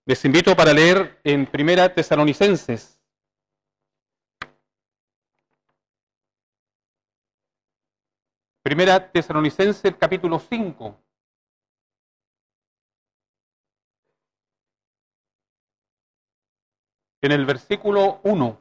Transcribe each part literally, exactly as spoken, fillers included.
Les invito para leer en Primera Tesalonicenses. Primera Tesalonicenses, capítulo cinco. En el versículo uno.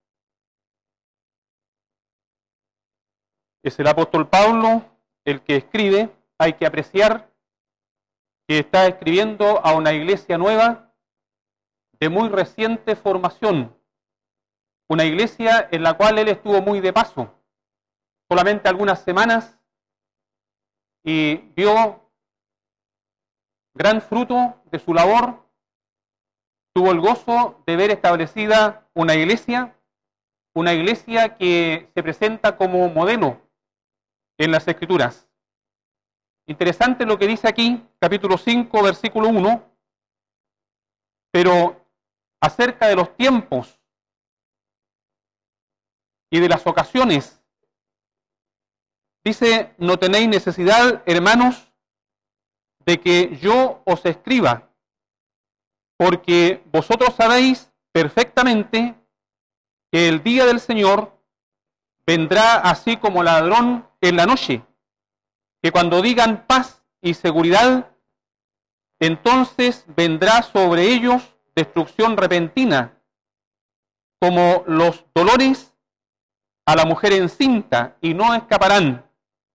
Es el apóstol Pablo el que escribe. Hay que apreciar que está escribiendo a una iglesia nueva de muy reciente formación. Una iglesia en la cual él estuvo muy de paso, solamente algunas semanas, y vio gran fruto de su labor. Tuvo el gozo de ver establecida una iglesia, una iglesia que se presenta como modelo en las Escrituras. Interesante lo que dice aquí, capítulo cinco, versículo uno, pero acerca de los tiempos y de las ocasiones, dice: no tenéis necesidad, hermanos, de que yo os escriba, porque vosotros sabéis perfectamente que el día del Señor vendrá así como ladrón en la noche, que cuando digan paz y seguridad, entonces vendrá sobre ellos destrucción repentina, como los dolores a la mujer encinta, y no escaparán.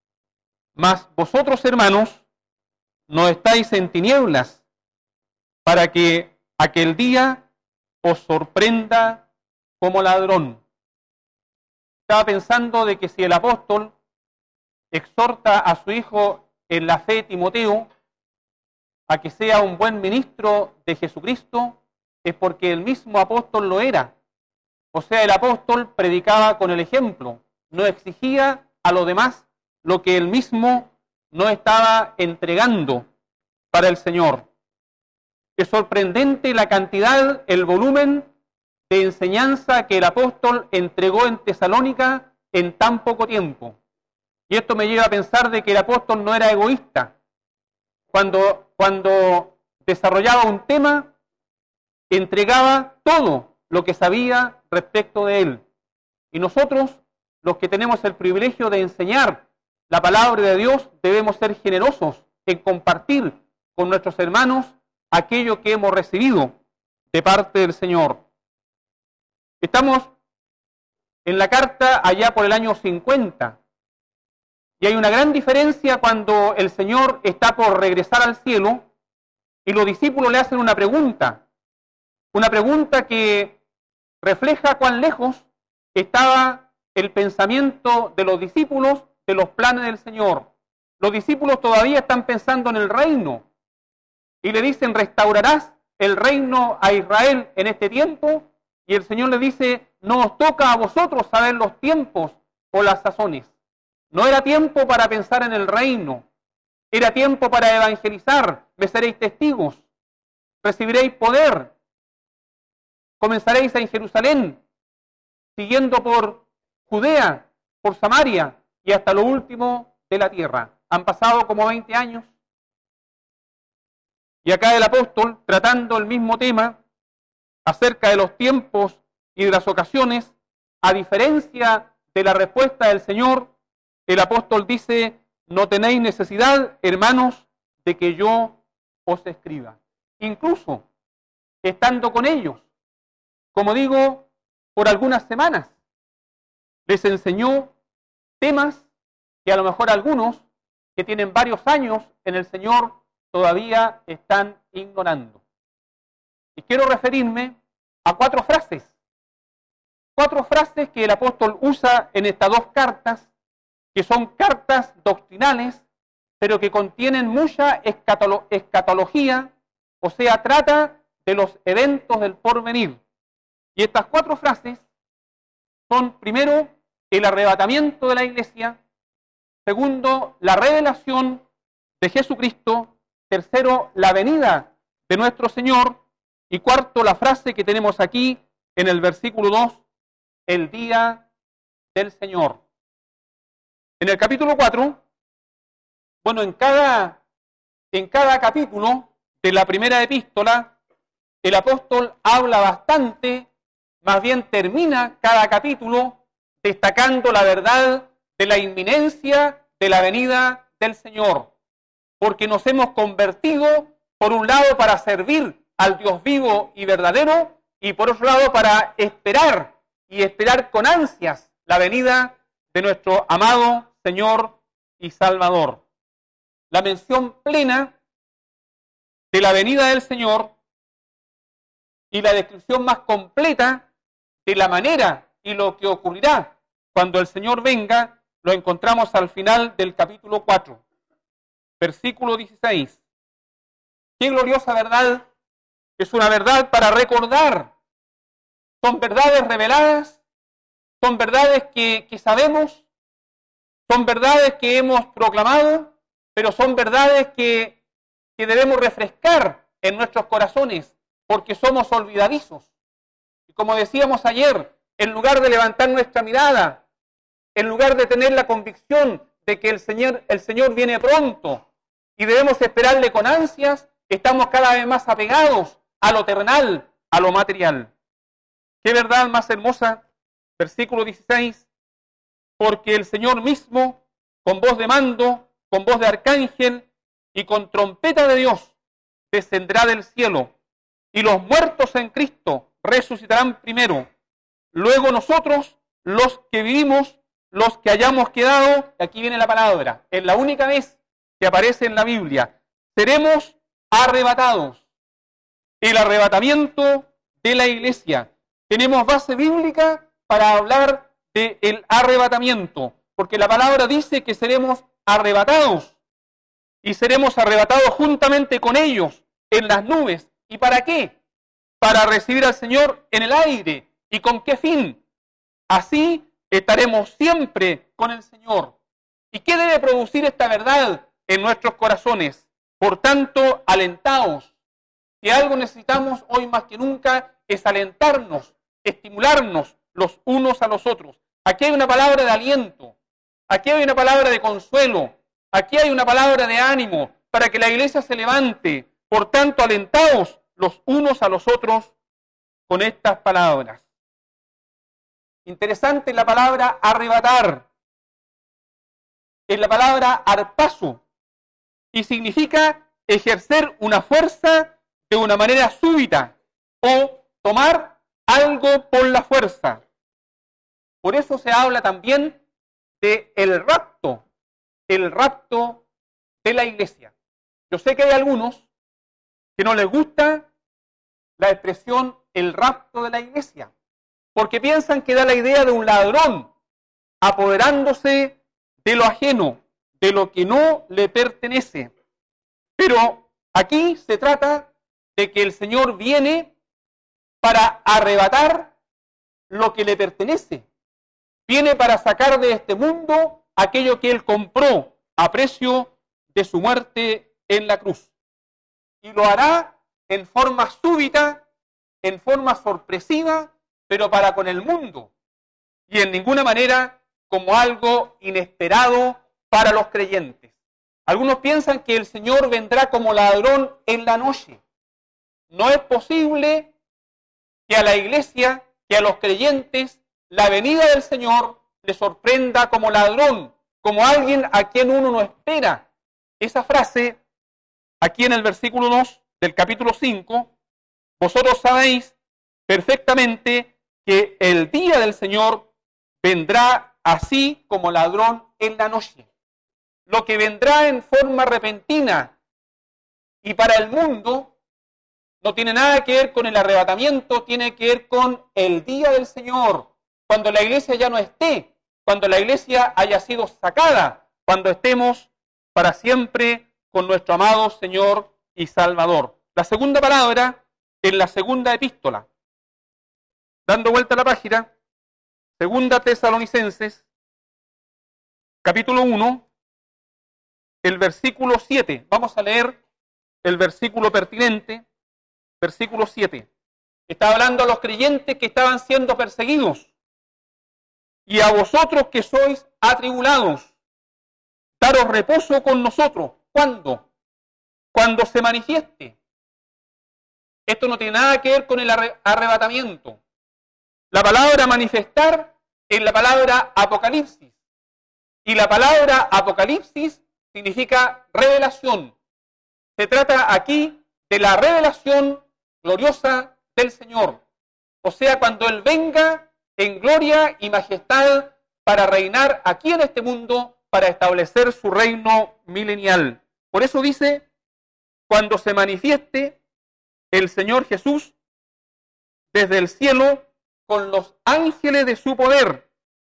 Mas vosotros, hermanos, no estáis en tinieblas, para que aquel día os sorprenda como ladrón. Estaba pensando de que si el apóstol exhorta a su hijo en la fe, Timoteo, a que sea un buen ministro de Jesucristo, es porque el mismo apóstol lo era. O sea, el apóstol predicaba con el ejemplo, no exigía a los demás lo que él mismo no estaba entregando para el Señor. Es sorprendente la cantidad, el volumen de enseñanza que el apóstol entregó en Tesalónica en tan poco tiempo. Y esto me lleva a pensar de que el apóstol no era egoísta. Cuando, cuando desarrollaba un tema, entregaba todo lo que sabía respecto de él. Y nosotros, los que tenemos el privilegio de enseñar la palabra de Dios, debemos ser generosos en compartir con nuestros hermanos aquello que hemos recibido de parte del Señor. Estamos en la carta allá por el año cincuenta, y hay una gran diferencia cuando el Señor está por regresar al cielo y los discípulos le hacen una pregunta, una pregunta que refleja cuán lejos estaba el pensamiento de los discípulos de los planes del Señor. Los discípulos todavía están pensando en el reino y le dicen: ¿restaurarás el reino a Israel en este tiempo? Y el Señor le dice: no os toca a vosotros saber los tiempos o las sazones. No era tiempo para pensar en el reino, era tiempo para evangelizar. Me seréis testigos, recibiréis poder, comenzaréis en Jerusalén, siguiendo por Judea, por Samaria y hasta lo último de la tierra. Han pasado como veinte años. Y acá el apóstol, tratando el mismo tema, acerca de los tiempos y de las ocasiones, a diferencia de la respuesta del Señor, el apóstol dice: no tenéis necesidad, hermanos, de que yo os escriba. Incluso estando con ellos, como digo, por algunas semanas, les enseñó temas que a lo mejor algunos que tienen varios años en el Señor todavía están ignorando. Y quiero referirme a cuatro frases, cuatro frases que el apóstol usa en estas dos cartas, que son cartas doctrinales, pero que contienen mucha escatolo- escatología, o sea, trata de los eventos del porvenir. Y estas cuatro frases son: primero, el arrebatamiento de la iglesia; segundo, la revelación de Jesucristo; tercero, la venida de nuestro Señor; y cuarto, la frase que tenemos aquí en el versículo dos, el día del Señor. En el capítulo cuatro, bueno, en cada, en cada capítulo de la primera epístola el apóstol habla bastante, más bien termina cada capítulo destacando la verdad de la inminencia de la venida del Señor, porque nos hemos convertido, por un lado, para servir al Dios vivo y verdadero, y por otro lado, para esperar y esperar con ansias la venida de nuestro amado Señor y Salvador. La mención plena de la venida del Señor y la descripción más completa de la manera y lo que ocurrirá cuando el Señor venga, lo encontramos al final del capítulo cuatro, versículo dieciséis. Qué gloriosa verdad, es una verdad para recordar. Son verdades reveladas, son verdades que, que sabemos, son verdades que hemos proclamado, pero son verdades que, que debemos refrescar en nuestros corazones, porque somos olvidadizos. Y como decíamos ayer, en lugar de levantar nuestra mirada, en lugar de tener la convicción de que el Señor, el Señor viene pronto y debemos esperarle con ansias, estamos cada vez más apegados a lo terrenal, a lo material. ¿Qué verdad más hermosa? Versículo dieciséis. Porque el Señor mismo, con voz de mando, con voz de arcángel y con trompeta de Dios, descenderá del cielo, y los muertos en Cristo resucitarán primero. Luego nosotros, los que vivimos, los que hayamos quedado, aquí viene la palabra, es la única vez que aparece en la Biblia, seremos arrebatados. El arrebatamiento de la iglesia. Tenemos base bíblica para hablar del arrebatamiento, porque la palabra dice que seremos arrebatados y seremos arrebatados juntamente con ellos en las nubes. ¿Y para qué? Para recibir al Señor en el aire. ¿Y con qué fin? Así estaremos siempre con el Señor. ¿Y qué debe producir esta verdad en nuestros corazones? Por tanto, alentaos. Si algo necesitamos hoy más que nunca es alentarnos, estimularnos los unos a los otros. Aquí hay una palabra de aliento, aquí hay una palabra de consuelo, aquí hay una palabra de ánimo para que la iglesia se levante. Por tanto, alentaos los unos a los otros con estas palabras. Interesante la palabra arrebatar. Es la palabra arpazo y significa ejercer una fuerza de una manera súbita o tomar algo por la fuerza. Por eso se habla también de el rapto, el rapto de la iglesia. Yo sé que hay algunos que no les gusta la expresión el rapto de la iglesia, porque piensan que da la idea de un ladrón apoderándose de lo ajeno, de lo que no le pertenece. Pero aquí se trata de que el Señor viene para arrebatar lo que le pertenece. Viene para sacar de este mundo aquello que Él compró a precio de su muerte en la cruz. Y lo hará en forma súbita, en forma sorpresiva, pero para con el mundo. Y en ninguna manera como algo inesperado para los creyentes. Algunos piensan que el Señor vendrá como ladrón en la noche. No es posible que a la iglesia, que a los creyentes, la venida del Señor les sorprenda como ladrón, como alguien a quien uno no espera. Esa frase, aquí en el versículo dos del capítulo cinco, vosotros sabéis perfectamente que el día del Señor vendrá así como ladrón en la noche. Lo que vendrá en forma repentina y para el mundo no tiene nada que ver con el arrebatamiento, tiene que ver con el día del Señor, cuando la iglesia ya no esté, cuando la iglesia haya sido sacada, cuando estemos para siempre con nuestro amado Señor y Salvador. La segunda palabra en la segunda epístola. Dando vuelta a la página, segunda Tesalonicenses, capítulo uno, el versículo siete. Vamos a leer el versículo pertinente, versículo siete. Está hablando a los creyentes que estaban siendo perseguidos. Y a vosotros que sois atribulados, daros reposo con nosotros. ¿Cuándo? Cuando se manifieste Esto no tiene nada que ver con el arrebatamiento. La palabra manifestar es la palabra apocalipsis. Y la palabra apocalipsis significa revelación. Se trata aquí de la revelación gloriosa del Señor. O sea, cuando Él venga en gloria y majestad para reinar aquí en este mundo, para establecer su reino milenial. Por eso dice, cuando se manifieste el Señor Jesús desde el cielo con los ángeles de su poder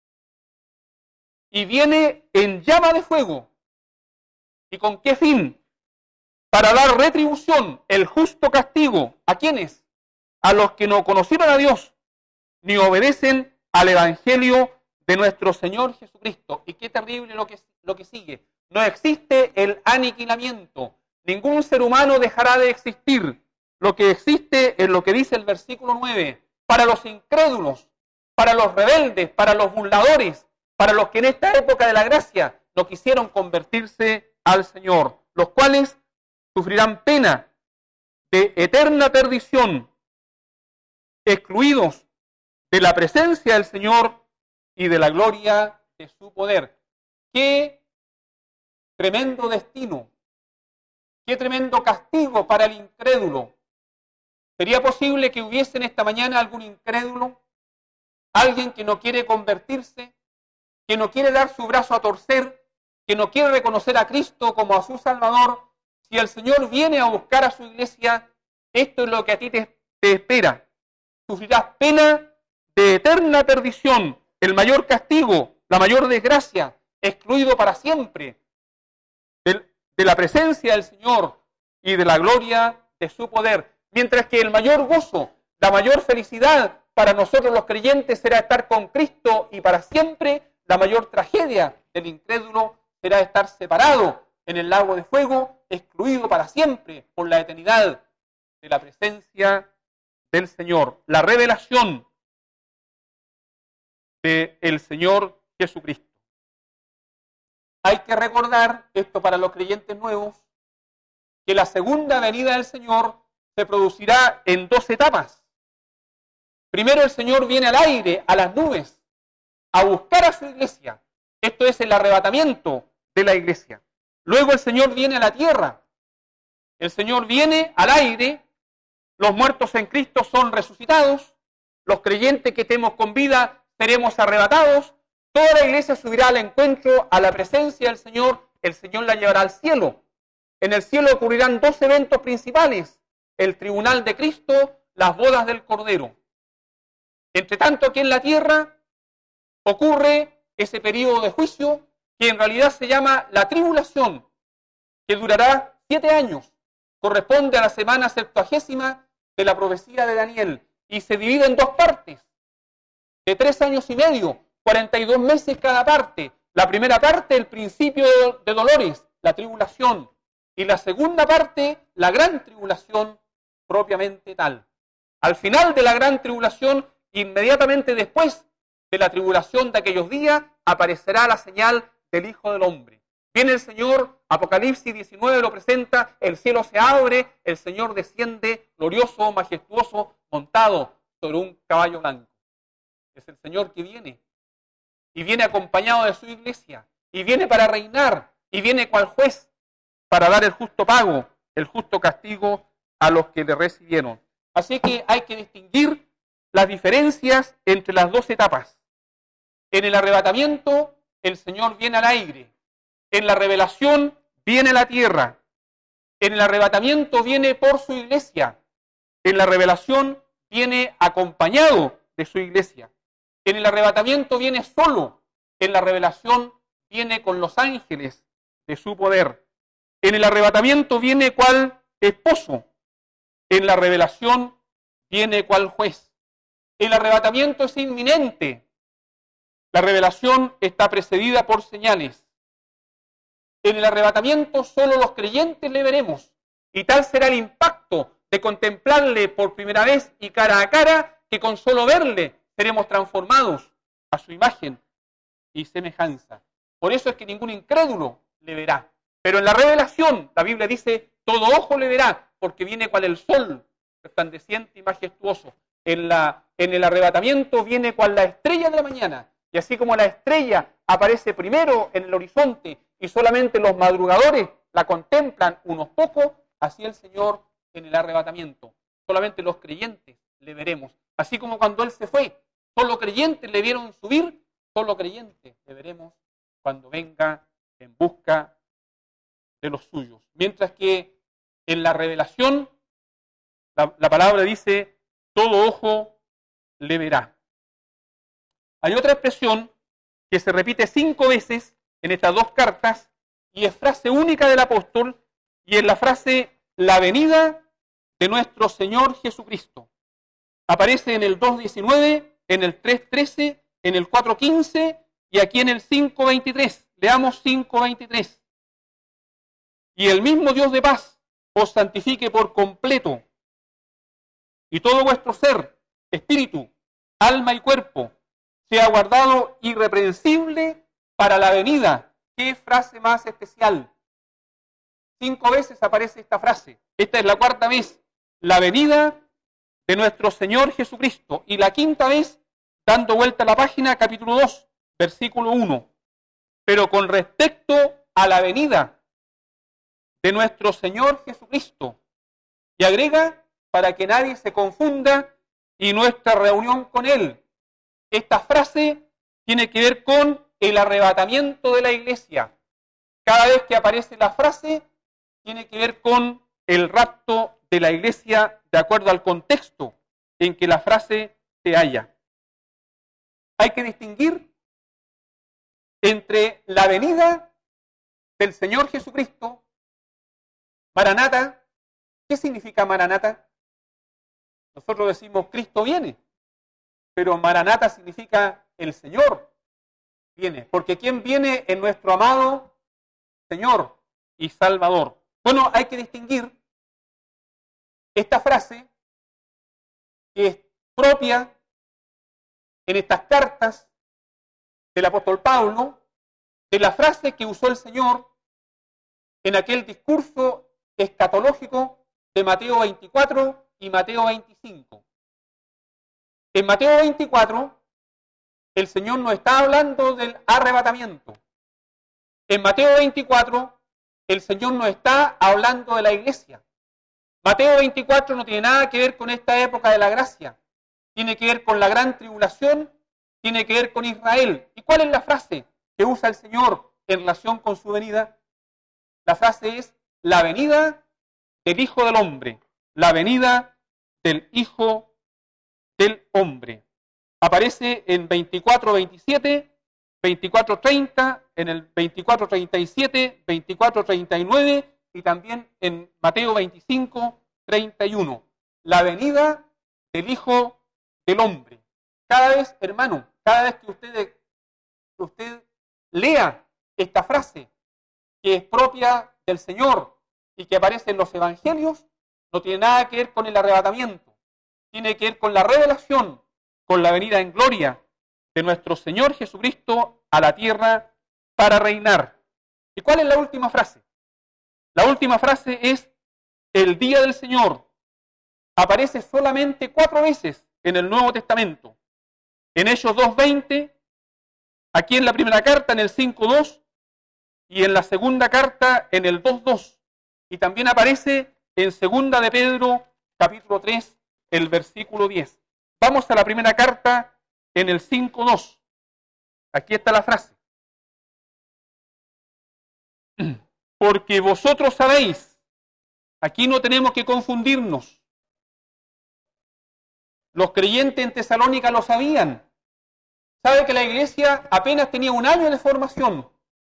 y viene en llama de fuego. ¿Y con qué fin? Para dar retribución, el justo castigo. ¿A quiénes? A los que no conocieron a Dios ni obedecen al Evangelio de nuestro Señor Jesucristo. Y qué terrible lo que, lo que sigue. No existe el aniquilamiento. Ningún ser humano dejará de existir. Lo que existe es lo que dice el versículo nueve. Para los incrédulos, para los rebeldes, para los burladores, para los que en esta época de la gracia no quisieron convertirse al Señor, los cuales sufrirán pena de eterna perdición, excluidos de la presencia del Señor y de la gloria de su poder. ¡Qué tremendo destino! ¡Qué tremendo castigo para el incrédulo! ¿Sería posible que hubiese en esta mañana algún incrédulo? Alguien que no quiere convertirse, que no quiere dar su brazo a torcer, que no quiere reconocer a Cristo como a su Salvador. Si el Señor viene a buscar a su iglesia, esto es lo que a ti te, te espera. Sufrirás pena de eterna perdición, el mayor castigo, la mayor desgracia, excluido para siempre de, de la presencia del Señor y de la gloria de su poder. Mientras que el mayor gozo, la mayor felicidad para nosotros los creyentes será estar con Cristo y para siempre, la mayor tragedia del incrédulo será estar separado en el lago de fuego, excluido para siempre por la eternidad de la presencia del Señor. La revelación del Señor Jesucristo. Hay que recordar, esto para los creyentes nuevos, que la segunda venida del Señor se producirá en dos etapas. Primero el Señor viene al aire, a las nubes, a buscar a su iglesia. Esto es el arrebatamiento de la iglesia. Luego el Señor viene a la tierra. El Señor viene al aire, los muertos en Cristo son resucitados, los creyentes que estemos con vida seremos arrebatados, toda la iglesia subirá al encuentro, a la presencia del Señor, el Señor la llevará al cielo. En el cielo ocurrirán dos eventos principales, el tribunal de Cristo, las bodas del Cordero. Entre tanto, aquí en la tierra ocurre ese periodo de juicio que en realidad se llama la tribulación, que durará siete años, corresponde a la semana septuagésima de la profecía de Daniel, y se divide en dos partes, de tres años y medio, cuarenta y dos meses cada parte. La primera parte, el principio de dolores, la tribulación, y la segunda parte, la gran tribulación propiamente tal. Al final de la gran tribulación, inmediatamente después de la tribulación de aquellos días, aparecerá la señal del Hijo del Hombre. Viene el Señor, Apocalipsis diecinueve lo presenta, el cielo se abre, el Señor desciende glorioso, majestuoso, montado sobre un caballo blanco. Es el Señor que viene, y viene acompañado de su iglesia, y viene para reinar, y viene cual juez, para dar el justo pago, el justo castigo a los que le recibieron. Así que hay que distinguir las diferencias entre las dos etapas. En el arrebatamiento, el Señor viene al aire. En la revelación, viene a la tierra. En el arrebatamiento, viene por su iglesia. En la revelación, viene acompañado de su iglesia. En el arrebatamiento, viene solo. En la revelación, viene con los ángeles de su poder. En el arrebatamiento, viene cual esposo. En la revelación, viene cual juez. El arrebatamiento es inminente. La revelación está precedida por señales. En el arrebatamiento solo los creyentes le veremos, y tal será el impacto de contemplarle por primera vez y cara a cara, que con solo verle seremos transformados a su imagen y semejanza. Por eso es que ningún incrédulo le verá. Pero en la revelación, la Biblia dice, todo ojo le verá, porque viene cual el sol resplandeciente y majestuoso. En, la, en el arrebatamiento viene cual la estrella de la mañana, y así como la estrella aparece primero en el horizonte y solamente los madrugadores la contemplan unos pocos, así el Señor en el arrebatamiento. Solamente los creyentes le veremos. Así como cuando Él se fue, solo creyentes le vieron subir, solo creyentes le veremos cuando venga en busca de los suyos. Mientras que en la revelación, la, la palabra dice, todo ojo le verá. Hay otra expresión que se repite cinco veces en estas dos cartas y es frase única del apóstol y es la frase la venida de nuestro Señor Jesucristo. Aparece en el dos diecinueve, en el tres trece, en el cuatro quince y aquí en el cinco veintitrés. Leamos cinco veintitrés. Y el mismo Dios de paz os santifique por completo y todo vuestro ser, espíritu, alma y cuerpo sea guardado irreprensible para la venida. ¿Qué frase más especial? Cinco veces aparece esta frase. Esta es la cuarta vez. La venida de nuestro Señor Jesucristo. Y la quinta vez, dando vuelta a la página, capítulo dos, versículo uno. Pero con respecto a la venida de nuestro Señor Jesucristo. Y agrega, para que nadie se confunda, y nuestra reunión con Él. Esta frase tiene que ver con el arrebatamiento de la iglesia. Cada vez que aparece la frase, tiene que ver con el rapto de la iglesia de acuerdo al contexto en que la frase se halla. Hay que distinguir entre la venida del Señor Jesucristo, Maranata. ¿Qué significa Maranata? Nosotros decimos Cristo viene, pero Maranata significa el Señor viene, porque ¿quién viene en nuestro amado Señor y Salvador? Bueno, hay que distinguir esta frase que es propia en estas cartas del apóstol Pablo, de la frase que usó el Señor en aquel discurso escatológico de Mateo veinticuatro y Mateo veinticinco. En Mateo veinticuatro, el Señor nos está hablando del arrebatamiento. En Mateo veinticuatro, el Señor nos está hablando de la iglesia. Mateo veinticuatro no tiene nada que ver con esta época de la gracia. Tiene que ver con la gran tribulación, tiene que ver con Israel. ¿Y cuál es la frase que usa el Señor en relación con su venida? La frase es la venida del Hijo del Hombre. La venida del Hijo del Hombre. Aparece en veinticuatro veintisiete, veinticuatro treinta, en el veinticuatro treinta y siete, veinticuatro treinta y nueve y también en Mateo veinticinco treinta y uno. La venida del Hijo del Hombre. Cada vez, hermano, cada vez que usted, que usted lea esta frase que es propia del Señor y que aparece en los Evangelios, no tiene nada que ver con el arrebatamiento. Tiene que ver con la revelación, con la venida en gloria de nuestro Señor Jesucristo a la tierra para reinar. ¿Y cuál es la última frase? La última frase es el día del Señor. Aparece solamente cuatro veces en el Nuevo Testamento. En Hechos dos veinte, aquí en la primera carta en el cinco dos y en la segunda carta en el dos dos. Y también aparece en segunda de Pedro, capítulo tres, el versículo diez. Vamos a la primera carta en el cinco dos. Aquí está la frase. Porque vosotros sabéis, aquí no tenemos que confundirnos. Los creyentes en Tesalónica lo sabían. Sabe que la iglesia apenas tenía un año de formación.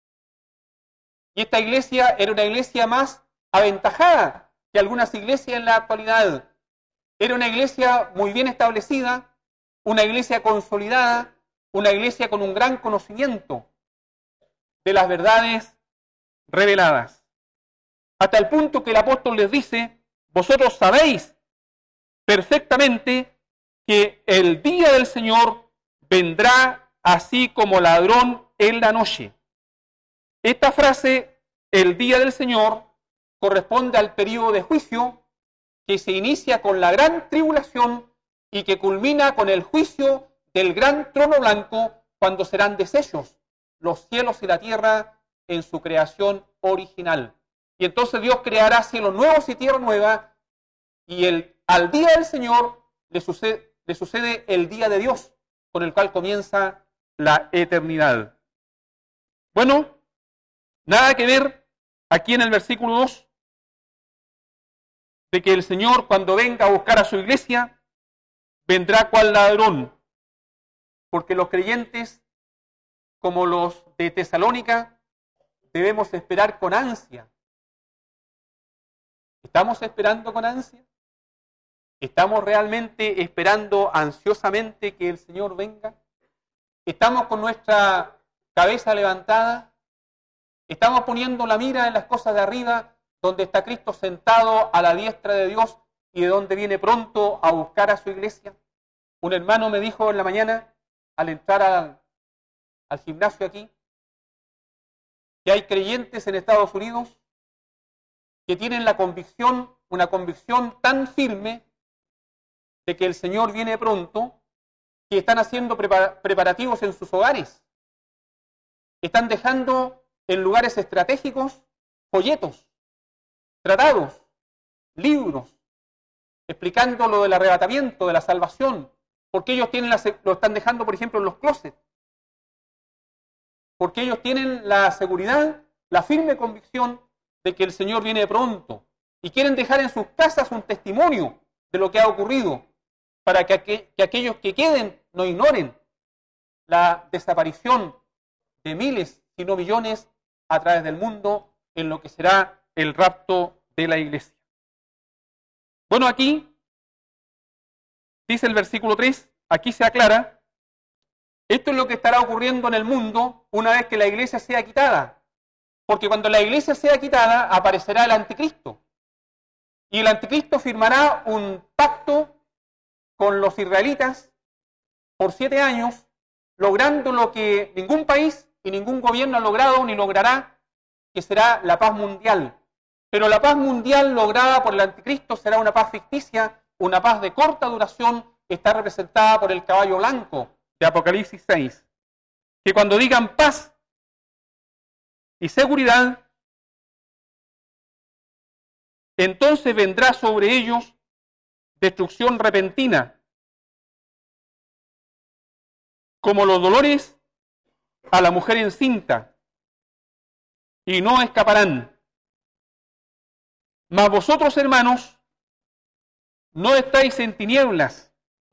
Y esta iglesia era una iglesia más aventajada que algunas iglesias en la actualidad. Era una iglesia muy bien establecida, una iglesia consolidada, una iglesia con un gran conocimiento de las verdades reveladas. Hasta el punto que el apóstol les dice, vosotros sabéis perfectamente que el día del Señor vendrá así como ladrón en la noche. Esta frase, el día del Señor, corresponde al periodo de juicio que se inicia con la gran tribulación y que culmina con el juicio del gran trono blanco, cuando serán deshechos los cielos y la tierra en su creación original. Y entonces Dios creará cielos nuevos y tierra nueva, y el, al día del Señor le sucede, le sucede el día de Dios, con el cual comienza la eternidad. Bueno, nada que ver aquí en el versículo dos, de que el Señor, cuando venga a buscar a su iglesia, vendrá cual ladrón, porque los creyentes, como los de Tesalónica, debemos esperar con ansia. ¿Estamos esperando con ansia? ¿Estamos realmente esperando ansiosamente que el Señor venga? ¿Estamos con nuestra cabeza levantada? ¿Estamos poniendo la mira en las cosas de arriba, donde está Cristo sentado a la diestra de Dios y de donde viene pronto a buscar a su iglesia? Un hermano me dijo en la mañana, al entrar al, al gimnasio aquí, que hay creyentes en Estados Unidos que tienen la convicción, una convicción tan firme de que el Señor viene pronto, que están haciendo preparativos en sus hogares. Están dejando en lugares estratégicos folletos, tratados, libros, explicando lo del arrebatamiento, de la salvación, porque ellos tienen la, lo están dejando, por ejemplo, en los closets, porque ellos tienen la seguridad, la firme convicción de que el Señor viene pronto y quieren dejar en sus casas un testimonio de lo que ha ocurrido, para que, aqu que aquellos que queden no ignoren la desaparición de miles, si no millones, a través del mundo, en lo que será el rapto de la iglesia. Bueno, aquí dice el versículo tres, aquí se aclara, esto es lo que estará ocurriendo en el mundo una vez que la iglesia sea quitada. Porque cuando la iglesia sea quitada, aparecerá el anticristo. Y el anticristo firmará un pacto con los israelitas por siete años, logrando lo que ningún país y ningún gobierno ha logrado ni logrará, que será la paz mundial. Pero la paz mundial lograda por el anticristo será una paz ficticia, una paz de corta duración, que está representada por el caballo blanco de Apocalipsis seis. Que cuando digan paz y seguridad, entonces vendrá sobre ellos destrucción repentina, como los dolores a la mujer encinta, y no escaparán. Mas vosotros, hermanos, no estáis en tinieblas,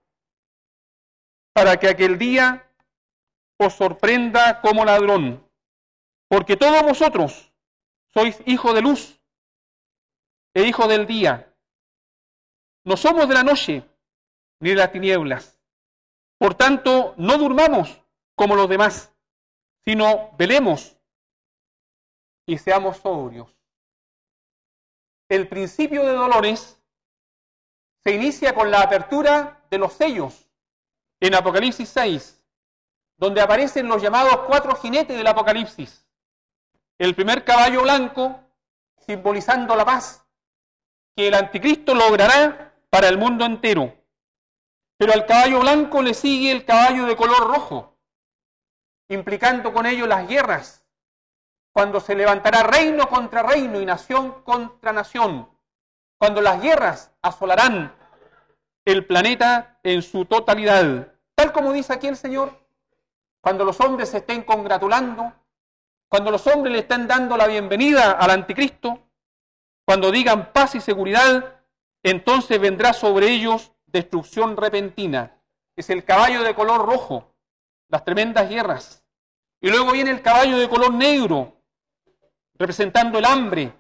para que aquel día os sorprenda como ladrón. Porque todos vosotros sois hijos de luz e hijos del día. No somos de la noche ni de las tinieblas. Por tanto, no durmamos como los demás, sino velemos y seamos sobrios. El principio de dolores se inicia con la apertura de los sellos en Apocalipsis seis, donde aparecen los llamados cuatro jinetes del Apocalipsis. El primer caballo blanco, simbolizando la paz, que el anticristo logrará para el mundo entero. Pero al caballo blanco le sigue el caballo de color rojo, implicando con ello las guerras, cuando se levantará reino contra reino y nación contra nación, cuando las guerras asolarán el planeta en su totalidad. Tal como dice aquí el Señor, cuando los hombres se estén congratulando, cuando los hombres le estén dando la bienvenida al anticristo, cuando digan paz y seguridad, entonces vendrá sobre ellos destrucción repentina. Es el caballo de color rojo, las tremendas guerras. Y luego viene el caballo de color negro, representando el hambre.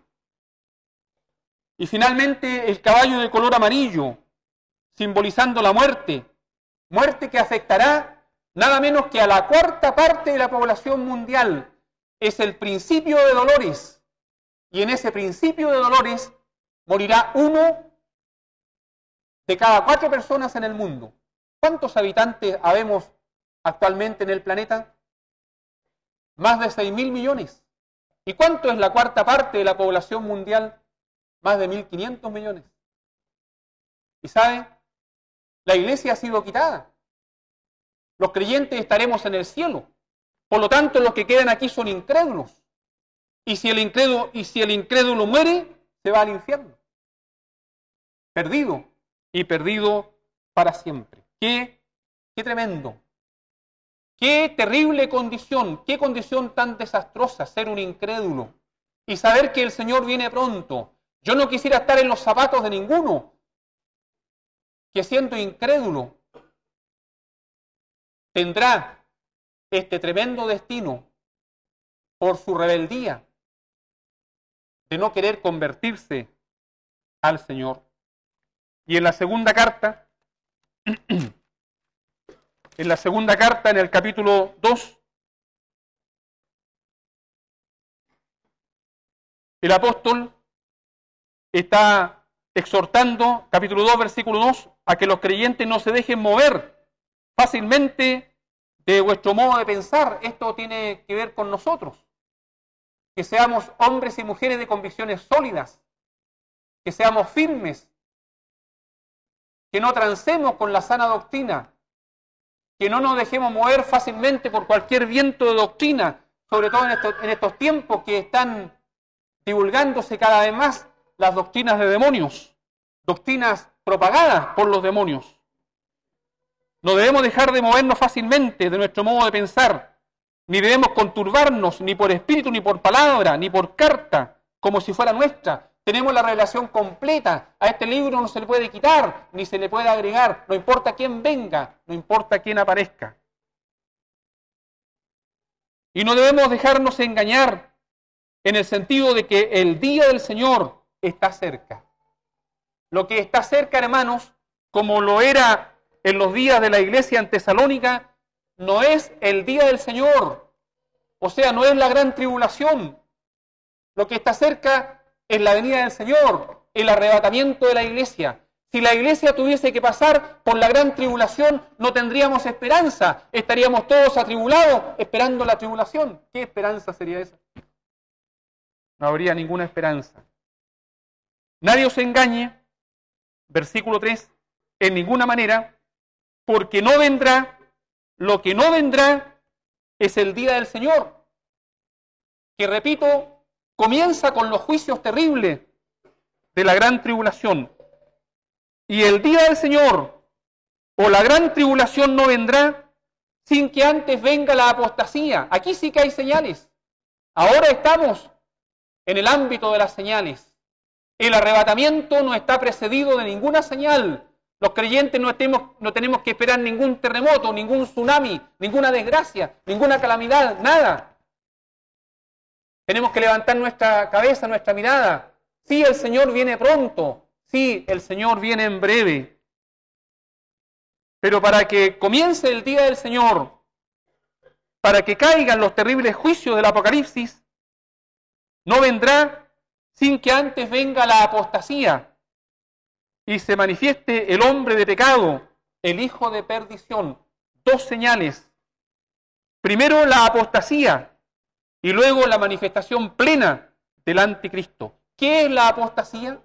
Y finalmente el caballo de color amarillo, simbolizando la muerte. Muerte que afectará nada menos que a la cuarta parte de la población mundial. Es el principio de dolores. Y en ese principio de dolores morirá uno de cada cuatro personas en el mundo. ¿Cuántos habitantes habemos actualmente en el planeta? Más de seis mil millones. ¿Y cuánto es la cuarta parte de la población mundial? Más de mil quinientos millones. ¿Y sabe? La iglesia ha sido quitada. Los creyentes estaremos en el cielo. Por lo tanto, los que quedan aquí son incrédulos. Y si el incrédulo, y si el incrédulo muere, se va al infierno. Perdido. Y perdido para siempre. ¡Qué, qué tremendo! ¡Qué terrible condición! ¡Qué condición tan desastrosa ser un incrédulo! Y saber que el Señor viene pronto. Yo no quisiera estar en los zapatos de ninguno que siendo incrédulo tendrá este tremendo destino por su rebeldía de no querer convertirse al Señor. Y en la segunda carta, en la segunda carta, en el capítulo dos, el apóstol está exhortando, capítulo dos, versículo dos, a que los creyentes no se dejen mover fácilmente de vuestro modo de pensar. Esto tiene que ver con nosotros. Que seamos hombres y mujeres de convicciones sólidas, que seamos firmes, que no transemos con la sana doctrina, que no nos dejemos mover fácilmente por cualquier viento de doctrina, sobre todo en estos, en estos tiempos que están divulgándose cada vez más las doctrinas de demonios, doctrinas propagadas por los demonios. No debemos dejar de movernos fácilmente de nuestro modo de pensar, ni debemos conturbarnos ni por espíritu, ni por palabra, ni por carta, como si fuera nuestra. Tenemos la revelación completa. A este libro no se le puede quitar, ni se le puede agregar. No importa quién venga, no importa quién aparezca. Y no debemos dejarnos engañar en el sentido de que el día del Señor está cerca. Lo que está cerca, hermanos, como lo era en los días de la iglesia en Tesalónica, no es el día del Señor. O sea, no es la gran tribulación. Lo que está cerca es la venida del Señor, el arrebatamiento de la iglesia. Si la iglesia tuviese que pasar por la gran tribulación, no tendríamos esperanza. Estaríamos todos atribulados esperando la tribulación. ¿Qué esperanza sería esa? No habría ninguna esperanza. Nadie os engañe, versículo tres, en ninguna manera, porque no vendrá, lo que no vendrá es el día del Señor, que repito, comienza con los juicios terribles de la gran tribulación. Y el día del Señor, o la gran tribulación, no vendrá sin que antes venga la apostasía. Aquí sí que hay señales. Ahora estamos en el ámbito de las señales. El arrebatamiento no está precedido de ninguna señal. Los creyentes no, estemos, no tenemos que esperar ningún terremoto, ningún tsunami, ninguna desgracia, ninguna calamidad, nada. Tenemos que levantar nuestra cabeza, nuestra mirada. Sí, el Señor viene pronto. Sí, el Señor viene en breve. Pero para que comience el día del Señor, para que caigan los terribles juicios del Apocalipsis, no vendrá sin que antes venga la apostasía y se manifieste el hombre de pecado, el hijo de perdición. Dos señales. Primero la apostasía y luego la manifestación plena del anticristo. ¿Qué es la apostasía?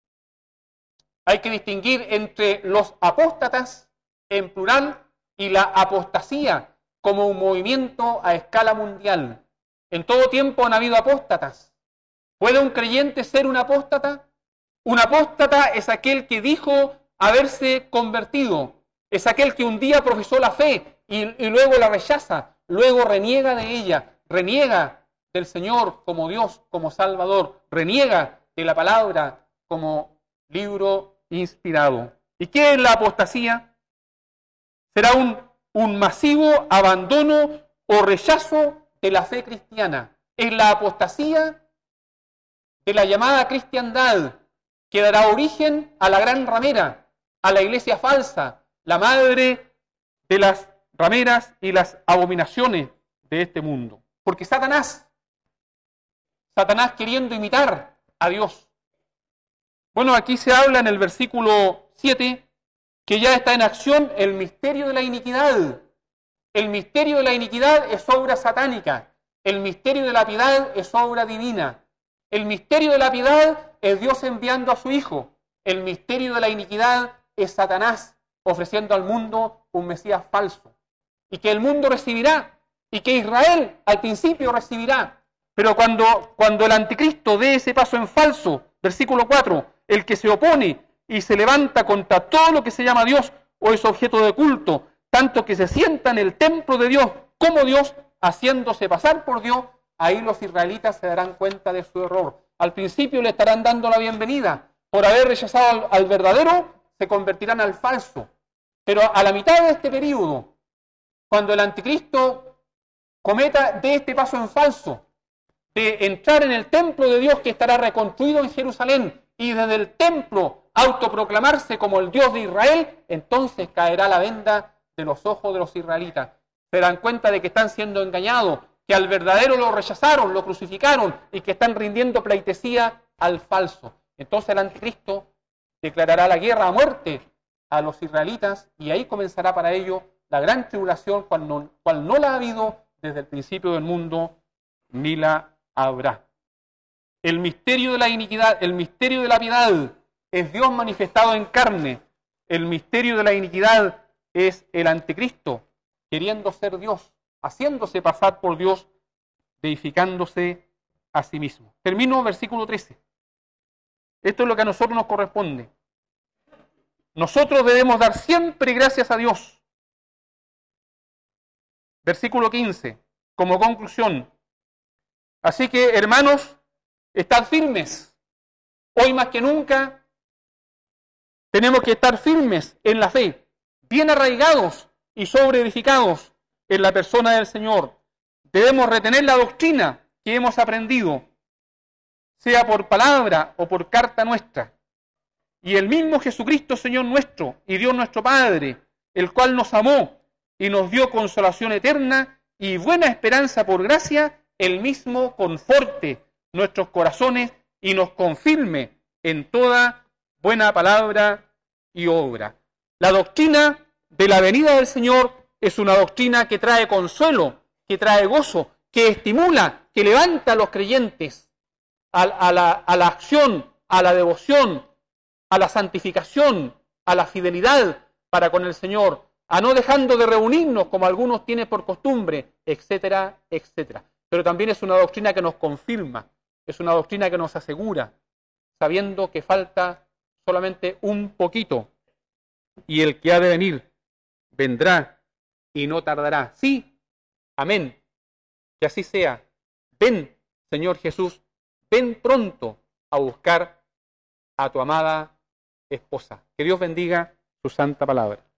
Hay que distinguir entre los apóstatas en plural y la apostasía como un movimiento a escala mundial. En todo tiempo han habido apóstatas. ¿Puede un creyente ser un apóstata? Un apóstata es aquel que dijo haberse convertido. Es aquel que un día profesó la fe y, y luego la rechaza, luego reniega de ella, reniega del Señor como Dios, como Salvador, reniega de la palabra como libro inspirado. ¿Y qué es la apostasía? Será un, un masivo abandono o rechazo de la fe cristiana. Es la apostasía de la llamada cristiandad, que dará origen a la gran ramera, a la iglesia falsa, la madre de las rameras y las abominaciones de este mundo. Porque Satanás, Satanás queriendo imitar a Dios. Bueno, aquí se habla en el versículo siete que ya está en acción el misterio de la iniquidad. El misterio de la iniquidad es obra satánica. El misterio de la piedad es obra divina. El misterio de la piedad es Dios enviando a su Hijo. El misterio de la iniquidad es Satanás ofreciendo al mundo un Mesías falso. Y que el mundo recibirá, y que Israel al principio recibirá. Pero cuando, cuando el anticristo dé ese paso en falso, versículo cuatro, el que se opone y se levanta contra todo lo que se llama Dios o es objeto de culto, tanto que se sienta en el templo de Dios como Dios, haciéndose pasar por Dios, ahí los israelitas se darán cuenta de su error. Al principio le estarán dando la bienvenida. Por haber rechazado al, al verdadero, se convertirán al falso. Pero a la mitad de este periodo, cuando el anticristo cometa de este paso en falso, de entrar en el templo de Dios que estará reconstruido en Jerusalén, y desde el templo autoproclamarse como el Dios de Israel, entonces caerá la venda de los ojos de los israelitas. Se dan cuenta de que están siendo engañados, que al verdadero lo rechazaron, lo crucificaron y que están rindiendo pleitesía al falso. Entonces el anticristo declarará la guerra a muerte a los israelitas y ahí comenzará para ellos la gran tribulación, cual no, cual no la ha habido desde el principio del mundo, ni la habrá. El misterio de la iniquidad, el misterio de la piedad es Dios manifestado en carne. El misterio de la iniquidad es el anticristo queriendo ser Dios, haciéndose pasar por Dios, deificándose a sí mismo. Termino versículo trece. Esto es lo que a nosotros nos corresponde. Nosotros debemos dar siempre gracias a Dios. Versículo quince, como conclusión. Así que, hermanos, estad firmes. Hoy más que nunca tenemos que estar firmes en la fe, bien arraigados y sobreedificados en la persona del Señor. Debemos retener la doctrina que hemos aprendido, sea por palabra o por carta nuestra. Y el mismo Jesucristo, Señor nuestro, y Dios nuestro Padre, el cual nos amó y nos dio consolación eterna y buena esperanza por gracia, el mismo conforte nuestros corazones y nos confirme en toda buena palabra y obra. La doctrina de la venida del Señor es una doctrina que trae consuelo, que trae gozo, que estimula, que levanta a los creyentes a, a, la, a la acción, a la devoción, a la santificación, a la fidelidad para con el Señor, a no dejando de reunirnos como algunos tienen por costumbre, etcétera, etcétera. Pero también es una doctrina que nos confirma, es una doctrina que nos asegura, sabiendo que falta solamente un poquito, y el que ha de venir vendrá y no tardará. Sí, amén, que así sea. Ven, Señor Jesús, ven pronto a buscar a tu amada esposa. Que Dios bendiga su santa palabra.